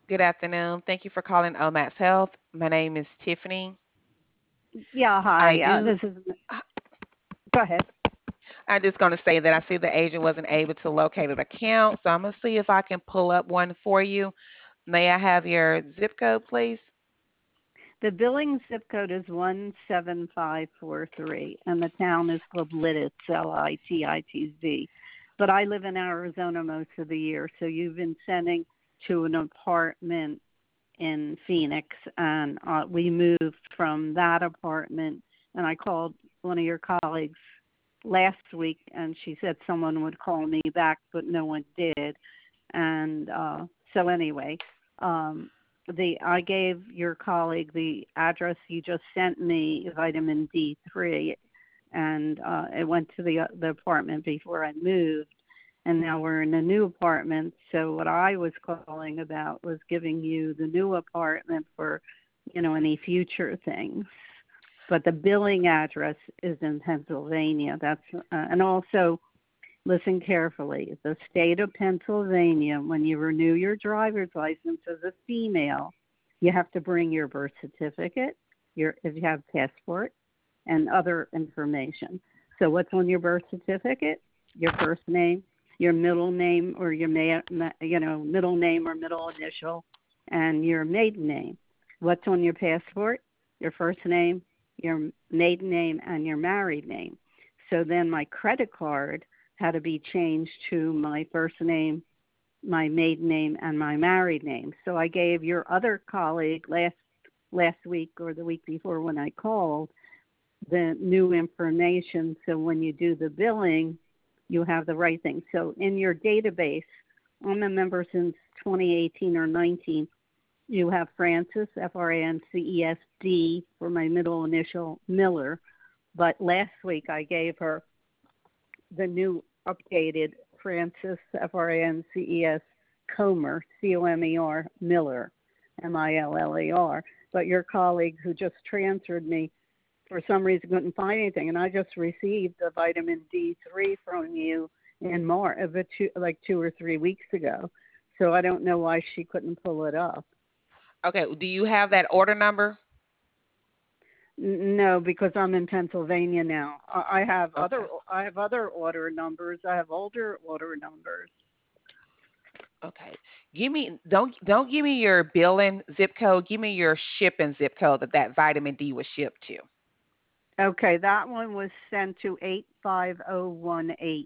Good afternoon. Thank you for calling Omax Health. My name is Tiffany. Yeah, I hi. do. This is. Go ahead. I'm just going to say that I see the agent wasn't able to locate an account, so I'm going to see if I can pull up one for you. May I have your zip code, please? The billing zip code is 17543, and the town is called Lititz, Lititz. But I live in Arizona most of the year, so you've been sending to an apartment in Phoenix, and we moved from that apartment. And I called one of your colleagues last week, and she said someone would call me back, but no one did. And so anyway, um, the I gave your colleague the address you just sent me, vitamin D3, and it went to the apartment before I moved, and now we're in a new apartment. So what I was calling about was giving you the new apartment for, any future things. But the billing address is in Pennsylvania. And also listen carefully. The state of Pennsylvania, when you renew your driver's license as a female, you have to bring your birth certificate, your if you have passport, and other information. So what's on your birth certificate? Your first name, your middle name, or your middle name or middle initial, and your maiden name. What's on your passport? Your first name, your maiden name, and your married name. So then my credit card had to be changed to my first name, my maiden name, and my married name. So I gave your other colleague last week or the week before when I called the new information. So when you do the billing, you have the right thing. So in your database, I'm a member since 2018 or 19. You have Frances, FRANCESD, for my middle initial, Miller. But last week I gave her the new updated Frances, FRANCES, Comer, COMER, Miller, MILLER. But your colleague who just transferred me for some reason couldn't find anything, and I just received the vitamin D3 from you in March, like 2 or 3 weeks ago. So I don't know why she couldn't pull it up. Okay. Do you have that order number? No, because I'm in Pennsylvania now. Okay. I have other order numbers. I have older order numbers. Okay. Don't give me your billing zip code. Give me your shipping zip code that vitamin D was shipped to. Okay, that one was sent to 85018,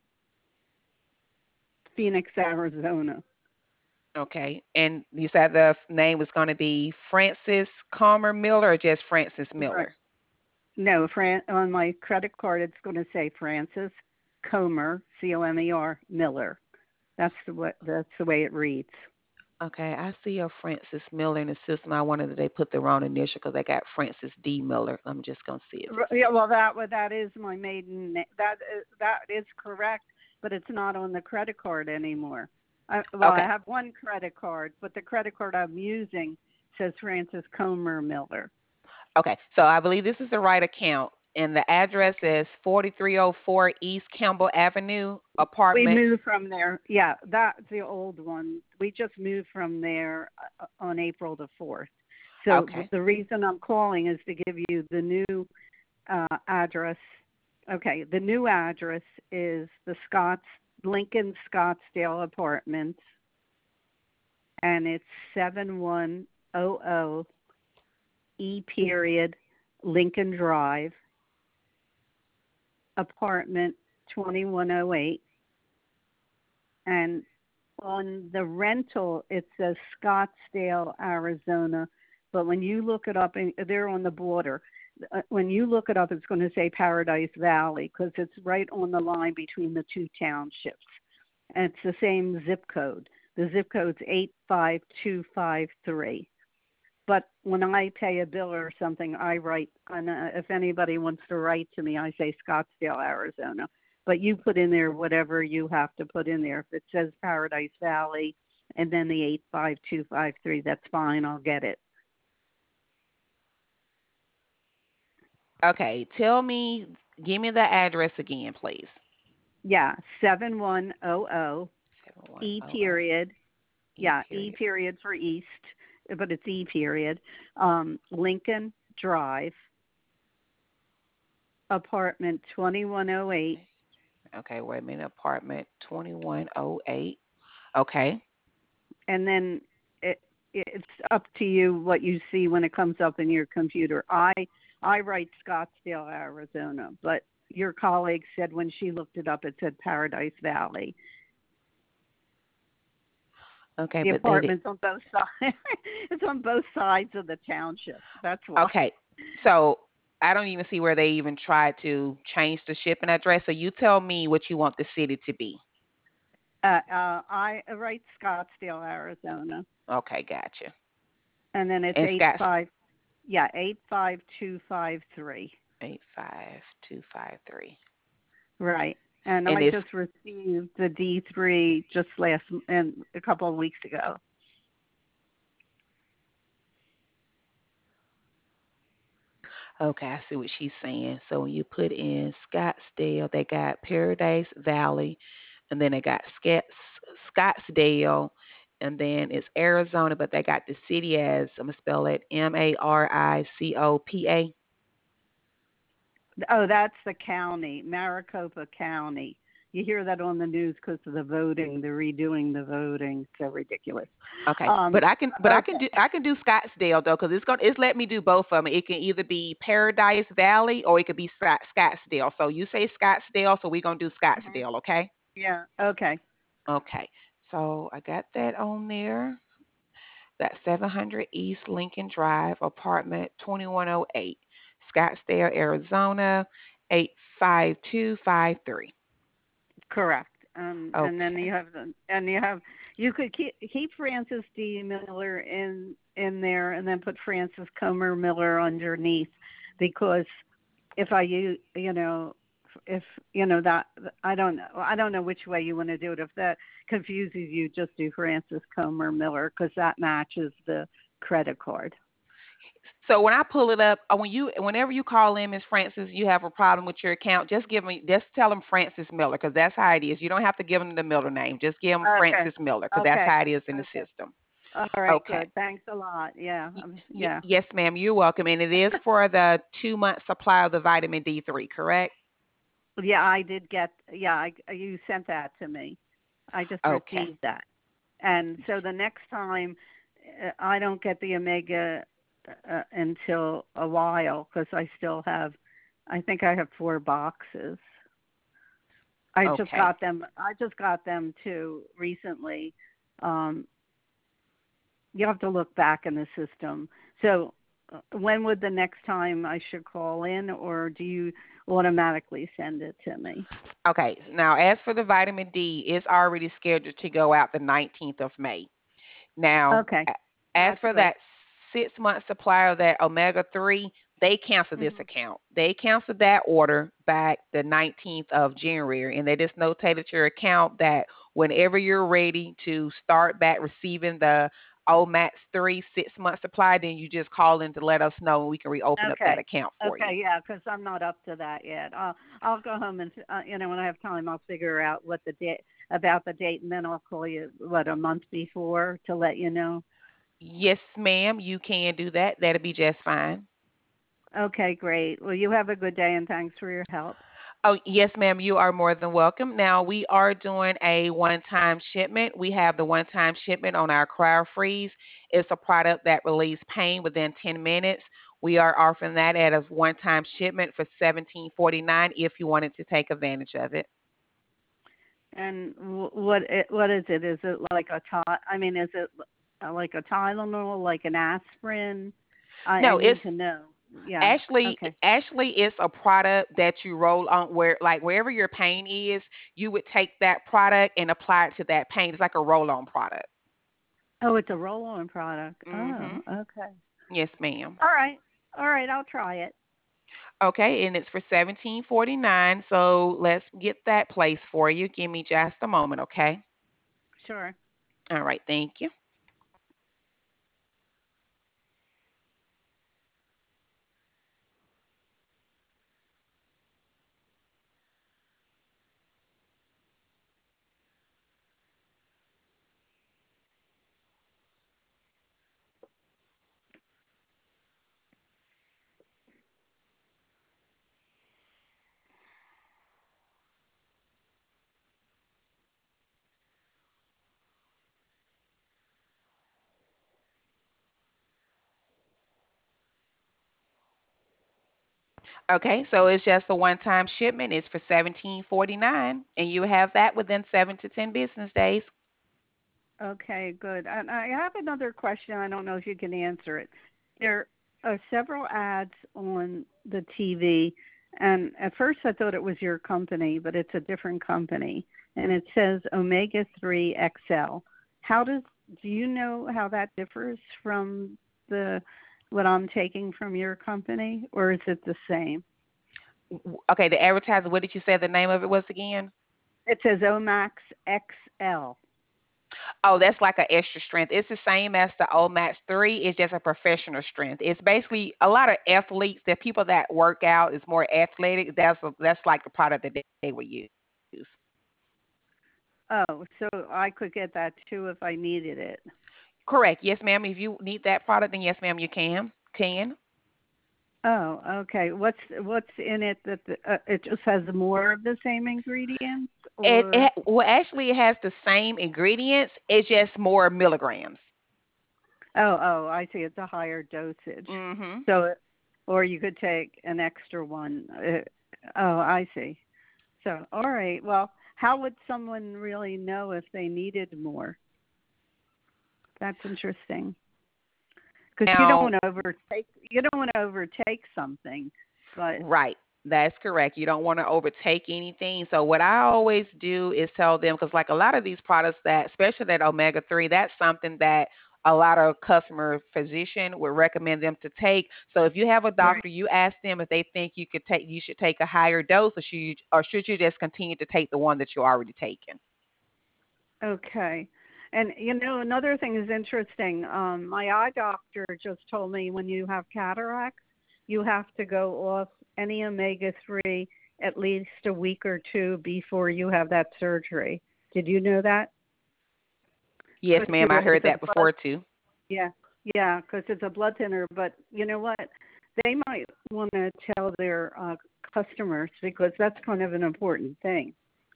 Phoenix, Arizona. Okay. And you said the name was going to be Francis Calmer Miller or just Francis Right. Miller? No, on my credit card it's going to say Francis Comer, COMER, Miller. That's the way it reads. Okay, I see a Francis Miller in the system. I wondered if they put the wrong initial because they got Francis D. Miller. I'm just gonna see if it's Yeah, well, that is my maiden name. That is correct, but it's not on the credit card anymore. I okay. have one credit card, but the credit card I'm using says Francis Comer Miller. Okay, so I believe this is the right account, and the address is 4304 East Campbell Avenue, We apartment. moved from there. Yeah, that's the old one. We just moved from there on April the 4th. So Okay, the reason I'm calling is to give you the new address. Okay, the new address is the Lincoln Scottsdale Apartments, and it's 7100 E period Lincoln Drive, apartment 2108. And on the rental, it says Scottsdale, Arizona. But when you look it up, and they're on the border. When you look it up, it's going to say Paradise Valley because it's right on the line between the two townships. And it's the same zip code. The zip code's 85253. But when I pay a bill or something, I write, and if anybody wants to write to me, I say Scottsdale, Arizona. But you put in there whatever you have to put in there. If it says Paradise Valley and then the 85253, that's fine. I'll get it. okay. Give me the address again, please. Yeah, 7100 E 7100 period E Yeah, E period. period for East, but it's E period. Lincoln Drive, apartment 2108. Okay, wait a minute. Apartment 2108. Okay. And then it's up to you what you see when it comes up in your computer. I write Scottsdale, Arizona, but your colleague said when she looked it up, it said Paradise Valley. Okay, The but they did. apartments on both sides. It's on both sides of the township. That's why. Okay. So I don't even see where they even tried to change the shipping address. So you tell me what you want the city to be. I write Scottsdale, Arizona, Okay, gotcha. and then it's And Scott's 85253. 85253. Right. And And I it's just received the D3 just last and a couple of weeks ago. okay, I see what she's saying. So when you put in Scottsdale, they got Paradise Valley, and then they got Scottsdale, and then it's Arizona, but they got the city as I'm gonna spell it Maricopa. Oh, that's the county, Maricopa County. You hear that on the news because of the voting, the redoing the voting. So ridiculous. Okay, Um, but okay. I can do Scottsdale though, because it's let me do both of them. It can either be Paradise Valley or it could be Scottsdale. So you say Scottsdale, so we're gonna do Mhm. Scottsdale, okay? Yeah. Okay. Okay, so I got that on there. That's 700 East Lincoln Drive, apartment 2108, Scottsdale, Arizona, 85253. Correct. And then Okay. you could keep Francis D. Miller in there, and then put Francis Comer Miller underneath, because if I you know if you know that I don't know which way you want to do it. If that confuses you, just do Francis Comer Miller because that matches the credit card. So when I pull it up, whenever you call in, Miss Francis, you have a problem with your account, just tell them Francis Miller, because that's how it is. You don't have to give them the middle name. Just give them Okay. Francis Miller, because that's Okay. how it is in the Okay. system. All right. Okay. Good. Thanks a lot. Yeah. Yeah. Yes, ma'am. You're welcome. And it is for the 2 month supply of the vitamin D3, correct? Yeah, I did get. Yeah, you sent that to me. I just Okay. received that, and so the next time I don't get the omega until a while because I still have. I think I have 4 boxes. I just Okay. got them. I just got them too recently. Um, you have to look back in the system. So, when would the next time I should call in, or do you automatically send it to me? Okay. Now, as for the vitamin D, it's already scheduled to go out the 19th of May. Now, Okay, as that's for great. that 6 month supply of that omega 3, they canceled this Hmm. account. They canceled that order back the 19th of January, and they just notated to your account that whenever you're ready to start back receiving the OMAX 3 6 month supply, then you just call in to let us know and we can reopen up that Okay. account for you. Okay, yeah, because I'm not up to that yet. I'll go home and when I have time, I'll figure out what the date about the date, and then I'll call you a month before to let you know. Yes, ma'am, you can do that. That'll be just fine. Okay, great. Well, you have a good day, and thanks for your help. Oh, yes, ma'am, you are more than welcome. Now, we are doing a one time shipment. We have the one time shipment on our Cryo Freeze. It's a product that relieves pain within 10 minutes. We are offering that at a one time shipment for 17.49 if you wanted to take advantage of it. And what is it? Is it like a I mean, is it like a Tylenol, like an aspirin? I No, need it's to know. Yeah. actually Okay. actually it's a product that you roll on wherever your pain is, you would take that product and apply it to that pain. It's like a roll on product. Oh, it's a roll-on product. Oh, Mhm. okay. Yes, ma'am. All right. All right. I'll try it. Okay, and it's for 17.49. So let's get that place for you. Give me just a moment, okay? Sure. All right, thank you. Okay, so it's just a one-time shipment. It's for 17.49, and you have that within 7 to 10 business days. Okay, good. And I have another question. I don't know if you can answer it. There are several ads on the TV, and at first I thought it was your company, but it's a different company, and it says Omega 3 XL. How do you know how that differs from the what I'm taking from your company, or is it the same? Okay, the advertiser. What did you say the name of it was again? It says Omax XL. Oh, that's like an extra strength. It's the same as the Omax 3. It's just a professional strength. It's basically a lot of athletes, the people that work out is more athletic. That's like the product that they would use. Oh, so I could get that too if I needed it. Correct. Yes, ma'am. If you need that product, then yes, ma'am, you can. Oh, okay. What's in it that it just has more of the same ingredients, or Well, actually, it has the same ingredients. It's just more milligrams. I see. It's a higher dosage. Mm-hmm. So, or you could take an extra one. Oh, I see. So, all right. Well, how would someone really know if they needed more? That's interesting because Now, you don't want to overtake something, but right. That's correct. You don't want to overtake anything. So what I always do is tell them, because like a lot of these products that, especially that omega 3, that's something that a lot of customer physician would recommend them to take. So if you have a right. doctor, you ask them if they think you should take a higher dose, or should you just continue to take the one that you're already taking. Okay. And another thing is interesting. My eye doctor just told me when you have cataracts, you have to go off any omega 3 at least a week or two before you have that surgery. Did you know that? Yes, Because ma'am. I heard it's a that blood, before too. yeah, yeah, because it's a blood thinner. But you know what? They might want to tell their customers because that's kind of an important thing.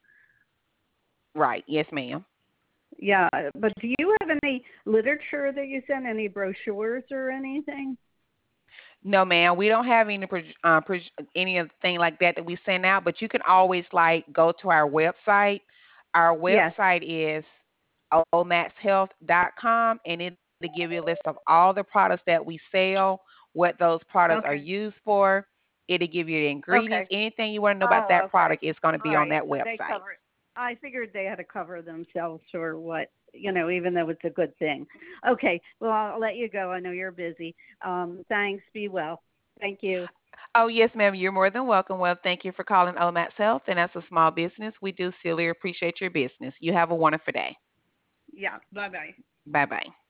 Right. Yes, ma'am. Yeah, but do you have any literature that you send, any brochures or anything? No, ma'am. We don't have anything like that we send out, but you can always like go to our website. Our Yes. website is omaxhealth.com, and it'll give you a list of all the products that we sell, what those products are Okay. used for. It'll give you the ingredients. Okay. Anything you want to know about Oh, that okay. product is going to All be on right. that So they website. cover it. I figured they had to cover themselves or what, even though it's a good thing. Okay. Well, I'll let you go. I know you're busy. Thanks. Be well. Thank you. Oh, yes, ma'am. You're more than welcome. Well, thank you for calling Omax Health, and as a small business, we do sincerely appreciate your business. You have a wonderful day. Yeah. Bye bye. Bye bye.